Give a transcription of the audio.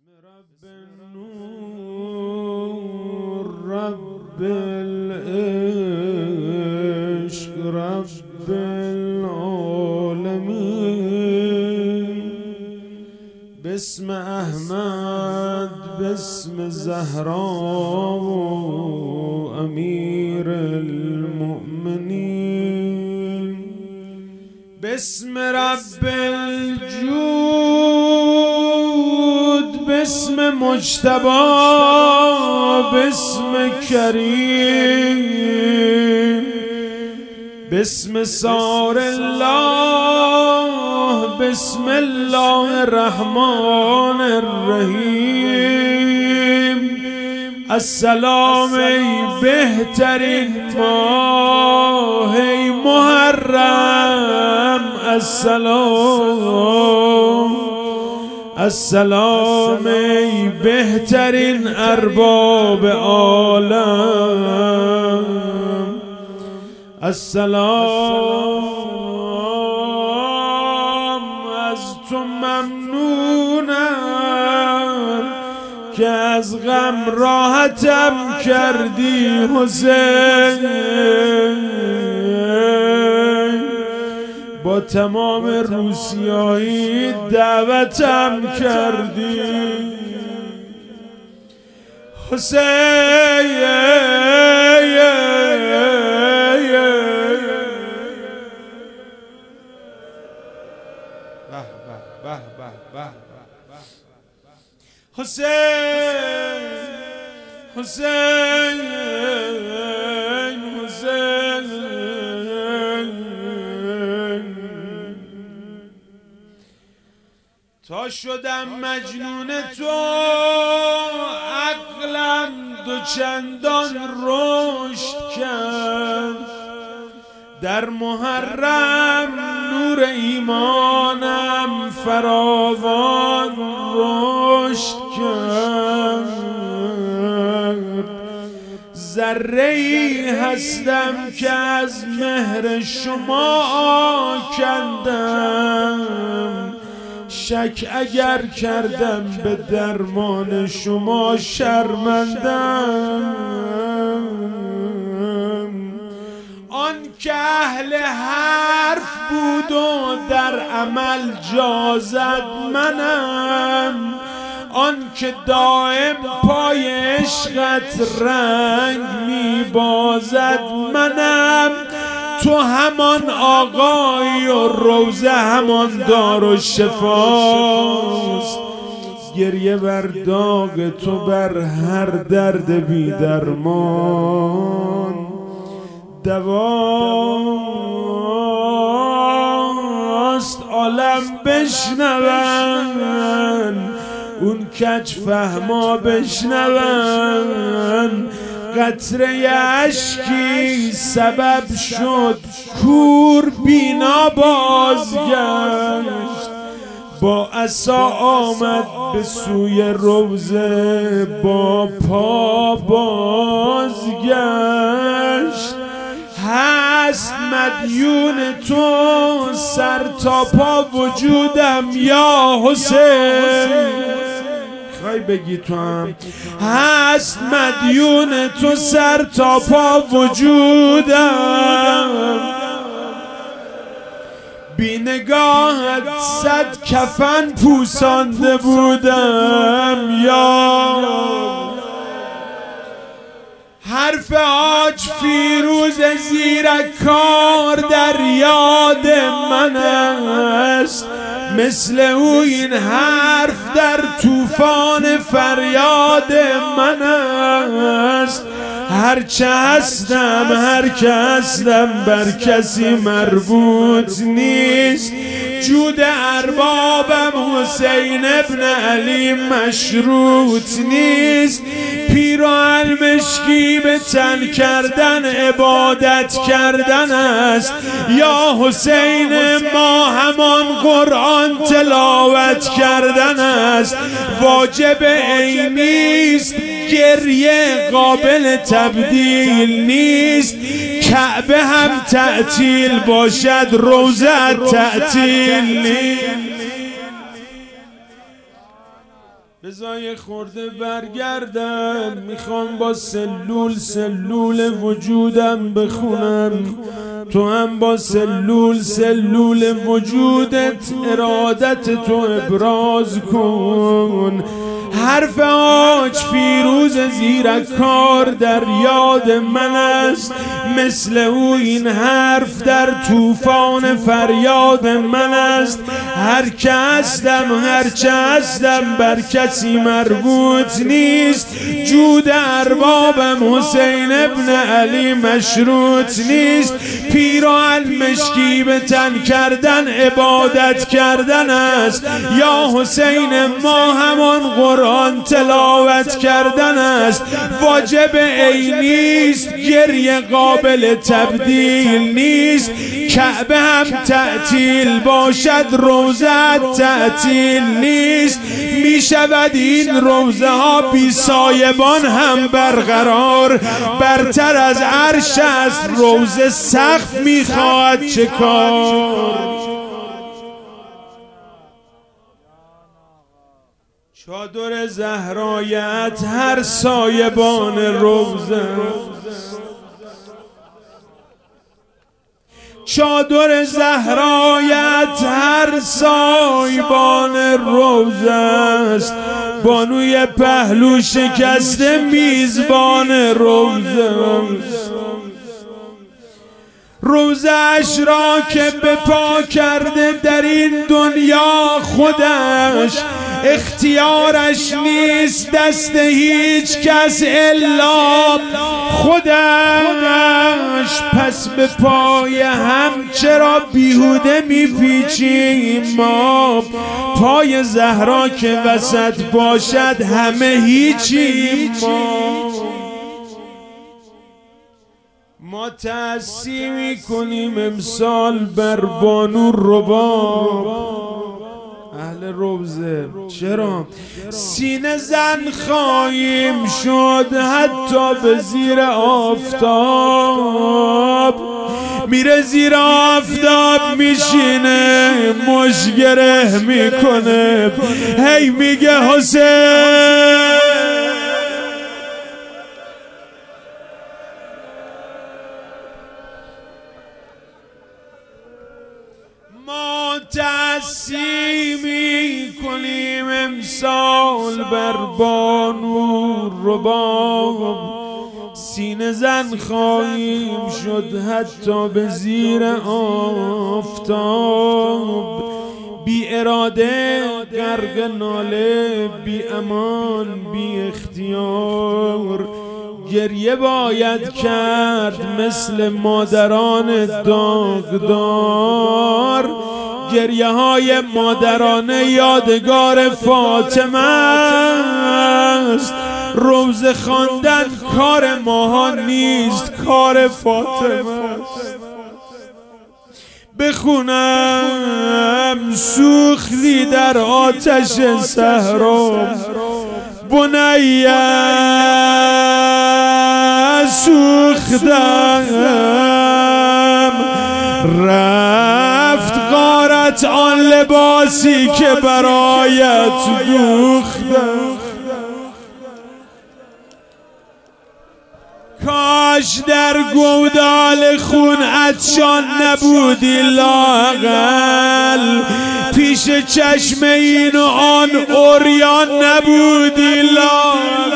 رب النور رب العشق رب العالمين باسم احمد باسم زهرا و امیر المؤمنین باسم رب الجود باسم مجتبی باسم کریم باسم سار الله بسم الله الرحمن الرحیم السلام ای بهترین ماه ای محرم السلام ای بهترین ارباب عالم السلام از تو ممنونم که از غم راحتم کردی حسین با تمام روسیایی دعوتم کردی حسین حسین تا شدم مجنون تو عقلم دوچندان رشد کرد در محرم نور ایمانم فراوان رشد کرد ذره‌ای هستم که از مهر شما کندم شک اگر کردم به درمان شما شرمندم آن که اهل حرف بود و در عمل جازد منم آن که دائم پای عشقت رنگ میبازد منم تو همان آقایی و روزه همان دارالشفاست گریه بر داغ تو بر هر درد بی درمان دواست عالم بشنون اون کج فهما بشنون قطره اشکی سبب شد کور بینا بازگشت با عصا آمد به سوی روزه با پا بازگشت هست مدیون تو سر تا پا وجودم یا حسین خواهی بگی تو هم هست مدیون تو سر تا پا وجودم بی نگاهت صد کفن پوسانده بودم یا حرف حاج فیروز زیرکار در یاد من است مثل او این حرف در طوفان فریاد من است هرچه هستم هر که هستم بر کسی مربوط نیست جود اربابم حسین ابن علی مشروط نیست پیراهن مشکی به تن کردن عبادت کردن است یا حسین ما همان قرآن تلاوت کردن است واجب عینی است گریه قابل تبدیل نیست کعبه هم تعطیل باشد روزه تعطیل نیست بزای خورده برگردم، میخوام با سلول وجودم بخونم، تو هم با سلول وجودت ارادت تو ابراز کن. حرف آج فیروز زیرکار در یاد من است، مثل او این حرف در طوفان فریاد من است. هر که هستم بر کسی مربوط نیست، جود اربابم حسین ابن علی مشروط نیست. پیراهن مشکی به تن کردن عبادت کردن است، یا حسین ما همان قرآن تلاوت کردن است. واجب عینیست، گریه قابل تبدیل نیست. کعبه هم تعطیل باشد روزه تعطیل نیست. می شود این روزه ها بی سایبان هم برقرار، برتر از عرش است روزه سقف می خواهد چه کار. چادر زهرایت هر سایبان روزه، چادر زهرایت هر سایبان روزه است. بانوی پهلو شکسته میزبان روزه است. روزش را که به پا کرده در این دنیا خودش، اختیارش نیست دست هیچ کس الا خودش. پس به پای هم چرا بیهوده میپیچیم ما؟ پای زهرا که وسط باشد همه هیچیم ما تأسی میکنیم امسال بر بانو رباب اهل روزه. چرا؟ سینه زن خواهیم شد حتی به زیر آفتاب. میره زیر آفتاب میشینه مشگره میکنه، هی میگه حسین. ما تأسی میکنیم امسال بر بانو رباب. سینه زن خواهیم شد حتی به زیر آفتاب. بی اراده غرق ناله، بی امان بی اختیار. گریه باید کرد مثل مادران داغدار. گریه های مادرانه یادگار فاطمه است. روزه خواندن کار ماها نیست، کار فاطمه است. بخونم سوختی در آتش صحرا، بنیه سوختم. رفت غارت آن لباسی که برایت دوختم. کاش در گودال خون عطشان نبودی لااقل، پیش چشم این و آن عریان نبودی لااقل.